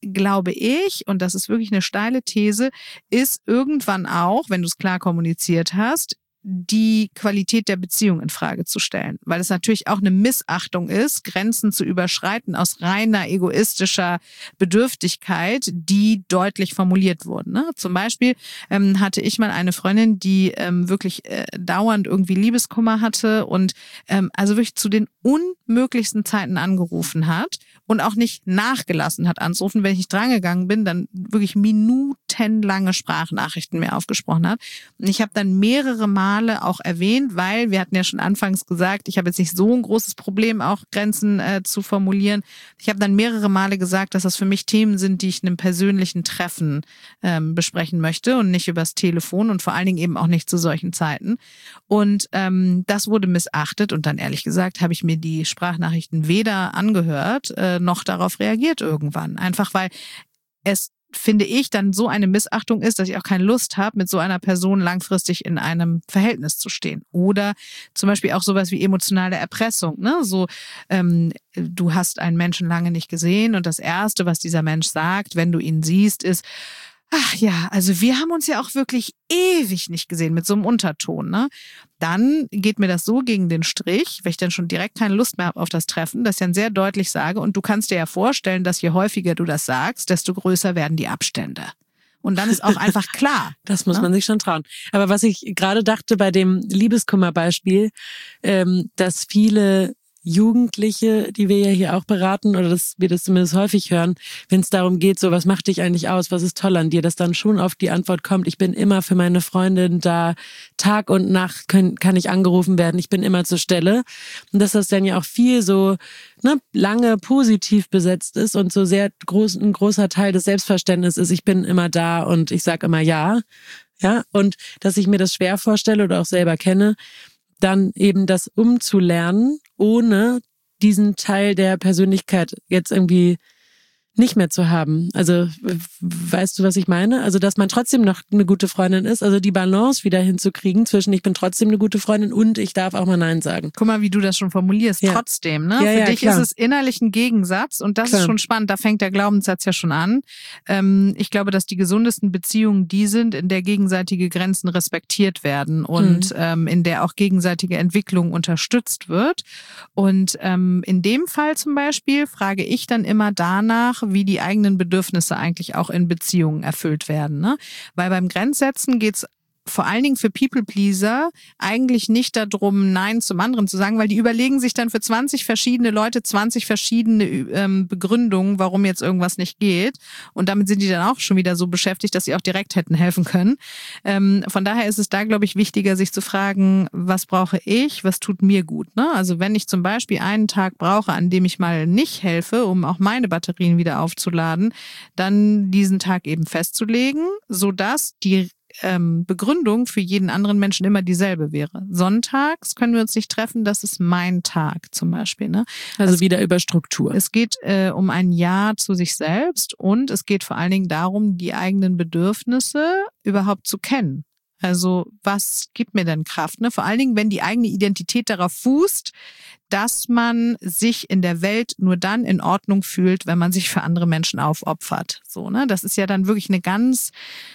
A: glaube ich, und das ist wirklich eine steile These, ist irgendwann auch, wenn du es klar kommuniziert hast, die Qualität der Beziehung in Frage zu stellen. Weil es natürlich auch eine Missachtung ist, Grenzen zu überschreiten aus reiner egoistischer Bedürftigkeit, die deutlich formuliert wurden. Ne? Zum Beispiel ähm, hatte ich mal eine Freundin, die ähm, wirklich äh, dauernd irgendwie Liebeskummer hatte und ähm, also wirklich zu den unmöglichsten Zeiten angerufen hat und auch nicht nachgelassen hat anzurufen. Wenn ich nicht drangegangen bin, dann wirklich minutenlange Sprachnachrichten mir aufgesprochen hat. Und ich habe dann mehrere Mal auch erwähnt, weil wir hatten ja schon anfangs gesagt, ich habe jetzt nicht so ein großes Problem, auch Grenzen äh, zu formulieren. Ich habe dann mehrere Male gesagt, dass das für mich Themen sind, die ich in einem persönlichen Treffen ähm, besprechen möchte und nicht übers Telefon und vor allen Dingen eben auch nicht zu solchen Zeiten. Und ähm, das wurde missachtet und dann ehrlich gesagt habe ich mir die Sprachnachrichten weder angehört, äh, noch darauf reagiert irgendwann. Einfach weil es, finde ich, dann so eine Missachtung ist, dass ich auch keine Lust habe, mit so einer Person langfristig in einem Verhältnis zu stehen. Oder zum Beispiel auch sowas wie emotionale Erpressung. Ne? So, ähm, du hast einen Menschen lange nicht gesehen und das Erste, was dieser Mensch sagt, wenn du ihn siehst, ist: Ach ja, also wir haben uns ja auch wirklich ewig nicht gesehen mit so einem Unterton. Ne? Dann geht mir das so gegen den Strich, weil ich dann schon direkt keine Lust mehr habe auf das Treffen, dass ich dann sehr deutlich sage, und du kannst dir ja vorstellen, dass je häufiger du das sagst, desto größer werden die Abstände. Und dann ist auch einfach klar.
B: Das muss
A: ne?
B: man sich schon trauen. Aber was ich gerade dachte bei dem Liebeskummer-Beispiel, ähm, dass viele Jugendliche, die wir ja hier auch beraten, oder dass wir das zumindest häufig hören, wenn es darum geht, so, was macht dich eigentlich aus, was ist toll an dir, dass dann schon oft die Antwort kommt: Ich bin immer für meine Freundin da, Tag und Nacht können, kann ich angerufen werden, ich bin immer zur Stelle. Und dass das dann ja auch viel so ne, lange positiv besetzt ist und so sehr groß, ein großer Teil des Selbstverständnisses ist: Ich bin immer da und ich sag immer ja. Ja, und dass ich mir das schwer vorstelle oder auch selber kenne, dann eben das umzulernen, ohne diesen Teil der Persönlichkeit jetzt irgendwie nicht mehr zu haben. Also weißt du, was ich meine? Also dass man trotzdem noch eine gute Freundin ist, also die Balance wieder hinzukriegen zwischen ich bin trotzdem eine gute Freundin und ich darf auch mal Nein sagen.
A: Guck mal, wie du das schon formulierst,
B: ja.
A: trotzdem. Ne?
B: Ja,
A: Für
B: ja,
A: dich
B: klar.
A: ist es innerlich ein Gegensatz und das
B: Klar.
A: ist schon spannend, da fängt der Glaubenssatz ja schon an. Ähm, ich glaube, dass die gesundesten Beziehungen die sind, in der gegenseitige Grenzen respektiert werden und
B: mhm.
A: ähm, in der auch gegenseitige Entwicklung unterstützt wird. Und ähm, in dem Fall zum Beispiel frage ich dann immer danach, wie die eigenen Bedürfnisse eigentlich auch in Beziehungen erfüllt werden. Ne? Weil beim Grenzsetzen geht's vor allen Dingen für People-Pleaser eigentlich nicht darum, Nein zum anderen zu sagen, weil die überlegen sich dann für zwanzig verschiedene Leute zwanzig verschiedene ähm, Begründungen, warum jetzt irgendwas nicht geht. Und damit sind die dann auch schon wieder so beschäftigt, dass sie auch direkt hätten helfen können. Ähm, von daher ist es da, glaube ich, wichtiger, sich zu fragen, was brauche ich, was tut mir gut. Ne? Also wenn ich zum Beispiel einen Tag brauche, an dem ich mal nicht helfe, um auch meine Batterien wieder aufzuladen, dann diesen Tag eben festzulegen, sodass die Ähm, Begründung für jeden anderen Menschen immer dieselbe wäre. Sonntags können wir uns nicht treffen, das ist mein Tag zum Beispiel. Ne?
B: Also
A: es,
B: wieder über Struktur.
A: Es geht äh, um ein Ja zu sich selbst und es geht vor allen Dingen darum, die eigenen Bedürfnisse überhaupt zu kennen. Also was gibt mir denn Kraft? Ne? Vor allen Dingen, wenn die eigene Identität darauf fußt, dass man sich in der Welt nur dann in Ordnung fühlt, wenn man sich für andere Menschen aufopfert. So, ne? Das ist ja dann wirklich eine ganz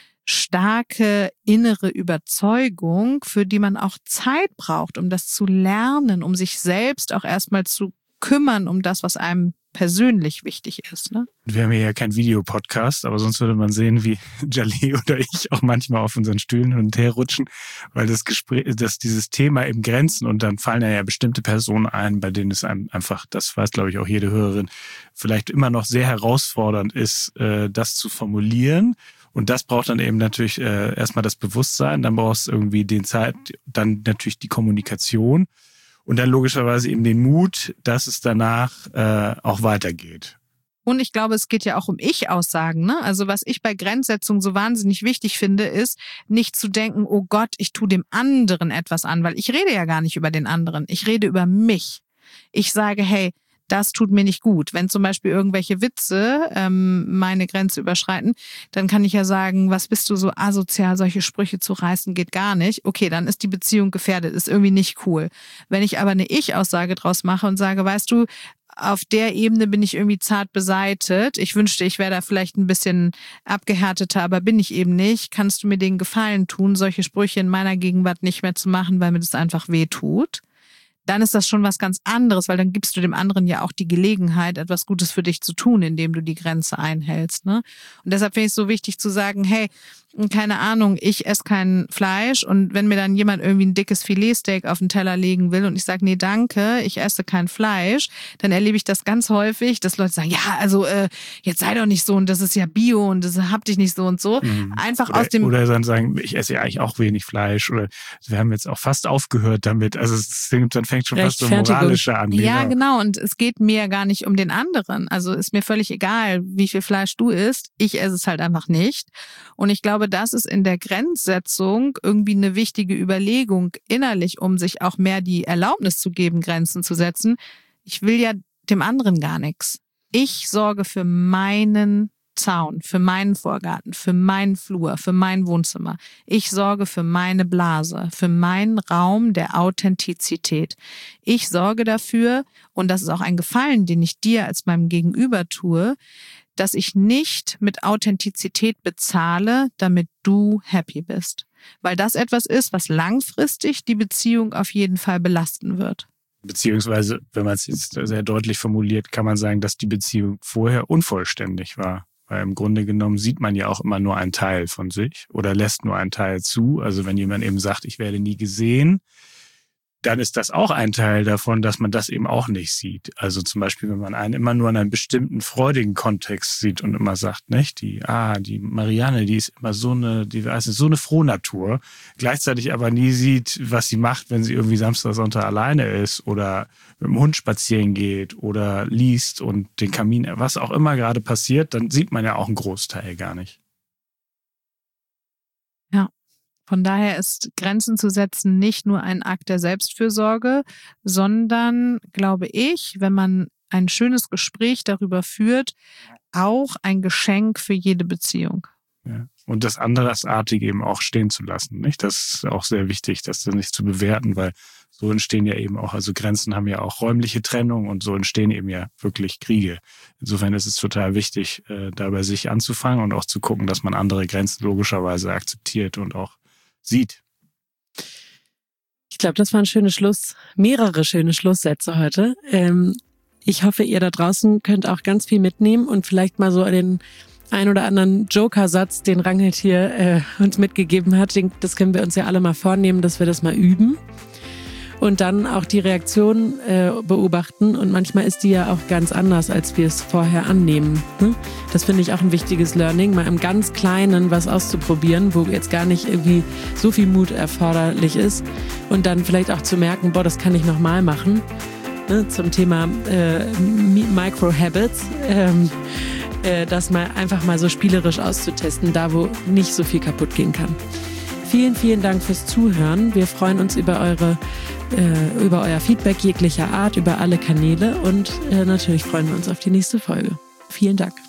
A: starke innere Überzeugung, für die man auch Zeit braucht, um das zu lernen, um sich selbst auch erstmal zu kümmern, um das, was einem persönlich wichtig ist. Ne?
C: Wir haben hier ja kein Videopodcast, aber sonst würde man sehen, wie Jaleh oder ich auch manchmal auf unseren Stühlen hin und her rutschen, weil das Gespräch, dass dieses Thema eben Grenzen und dann fallen ja bestimmte Personen ein, bei denen es einem einfach, das weiß glaube ich auch jede Hörerin, vielleicht immer noch sehr herausfordernd ist, das zu formulieren. Und das braucht dann eben natürlich äh, erstmal das Bewusstsein, dann brauchst du irgendwie den Zeit, dann natürlich die Kommunikation und dann logischerweise eben den Mut, dass es danach äh, auch weitergeht.
A: Und ich glaube, es geht ja auch um Ich-Aussagen. Ne? Also was ich bei Grenzsetzung so wahnsinnig wichtig finde, ist nicht zu denken, oh Gott, ich tue dem anderen etwas an, weil ich rede ja gar nicht über den anderen. Ich rede über mich. Ich sage, hey, das tut mir nicht gut. Wenn zum Beispiel irgendwelche Witze ähm, meine Grenze überschreiten, dann kann ich ja sagen, was bist du so asozial, solche Sprüche zu reißen, geht gar nicht. Okay, dann ist die Beziehung gefährdet, ist irgendwie nicht cool. Wenn ich aber eine Ich-Aussage draus mache und sage, weißt du, auf der Ebene bin ich irgendwie zart beseitet. Ich wünschte, ich wäre da vielleicht ein bisschen abgehärteter, aber bin ich eben nicht. Kannst du mir den Gefallen tun, solche Sprüche in meiner Gegenwart nicht mehr zu machen, weil mir das einfach weh tut? Dann ist das schon was ganz anderes, weil dann gibst du dem anderen ja auch die Gelegenheit, etwas Gutes für dich zu tun, indem du die Grenze einhältst. Ne? Und deshalb finde ich es so wichtig zu sagen, hey, keine Ahnung, ich esse kein Fleisch und wenn mir dann jemand irgendwie ein dickes Filetsteak auf den Teller legen will und ich sage, nee, danke, ich esse kein Fleisch, dann erlebe ich das ganz häufig, dass Leute sagen, ja, also äh, jetzt sei doch nicht so und das ist ja Bio und das hab dich nicht so und so. Mhm. Einfach
C: oder,
A: aus dem...
C: Oder dann sagen, ich esse ja eigentlich auch wenig Fleisch oder wir haben jetzt auch fast aufgehört damit. Also es, dann fängt schon fast so moralischer an.
A: Ja, genau. Und es geht mir ja gar nicht um den anderen. Also ist mir völlig egal, wie viel Fleisch du isst. Ich esse es halt einfach nicht. Und ich glaube, das ist in der Grenzsetzung irgendwie eine wichtige Überlegung innerlich, um sich auch mehr die Erlaubnis zu geben, Grenzen zu setzen. Ich will ja dem anderen gar nichts. Ich sorge für meinen Zaun, für meinen Vorgarten, für meinen Flur, für mein Wohnzimmer. Ich sorge für meine Blase, für meinen Raum der Authentizität. Ich sorge dafür, und das ist auch ein Gefallen, den ich dir als meinem Gegenüber tue, dass ich nicht mit Authentizität bezahle, damit du happy bist. Weil das etwas ist, was langfristig die Beziehung auf jeden Fall belasten wird.
C: Beziehungsweise, wenn man es jetzt sehr deutlich formuliert, kann man sagen, dass die Beziehung vorher unvollständig war. Weil im Grunde genommen sieht man ja auch immer nur einen Teil von sich oder lässt nur einen Teil zu. Also wenn jemand eben sagt, ich werde nie gesehen, dann ist das auch ein Teil davon, dass man das eben auch nicht sieht. Also zum Beispiel, wenn man einen immer nur in einem bestimmten freudigen Kontext sieht und immer sagt, nicht, die, ah, die Marianne, die ist immer so eine, die weiß nicht, so eine Frohnatur, gleichzeitig aber nie sieht, was sie macht, wenn sie irgendwie Samstag, Sonntag alleine ist oder mit dem Hund spazieren geht oder liest und den Kamin, was auch immer gerade passiert, dann sieht man ja auch einen Großteil gar nicht.
A: Ja. Von daher ist Grenzen zu setzen nicht nur ein Akt der Selbstfürsorge, sondern, glaube ich, wenn man ein schönes Gespräch darüber führt, auch ein Geschenk für jede Beziehung.
C: Ja. Und das Andersartige eben auch stehen zu lassen, nicht? Das ist auch sehr wichtig, das nicht zu bewerten, weil so entstehen ja eben auch, also Grenzen haben ja auch räumliche Trennung und so entstehen eben ja wirklich Kriege. Insofern ist es total wichtig, da bei sich anzufangen und auch zu gucken, dass man andere Grenzen logischerweise akzeptiert und auch sieht.
B: Ich glaube, das war ein schönes Schluss, mehrere schöne Schlusssätze heute. Ähm, ich hoffe, ihr da draußen könnt auch ganz viel mitnehmen und vielleicht mal so den ein oder anderen Joker-Satz, den Rangelt hier äh, uns mitgegeben hat. Den, das können wir uns ja alle mal vornehmen, dass wir das mal üben. Und dann auch die Reaktion äh, beobachten. Und manchmal ist die ja auch ganz anders, als wir es vorher annehmen. Ne? Das finde ich auch ein wichtiges Learning, mal im ganz Kleinen was auszuprobieren, wo jetzt gar nicht irgendwie so viel Mut erforderlich ist. Und dann vielleicht auch zu merken, boah, das kann ich nochmal machen. Ne? Zum Thema äh, Micro-Habits. Ähm, äh, das mal einfach mal so spielerisch auszutesten, da wo nicht so viel kaputt gehen kann. Vielen, vielen Dank fürs Zuhören. Wir freuen uns über eure, äh, über euer Feedback jeglicher Art, über alle Kanäle und äh, natürlich freuen wir uns auf die nächste Folge. Vielen Dank.